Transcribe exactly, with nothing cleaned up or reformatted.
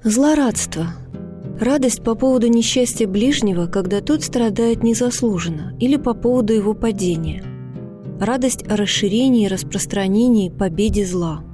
Злорадство. Радость по поводу несчастья ближнего, когда тот страдает незаслуженно, или по поводу его падения. Радость о расширении, распространении, победе зла.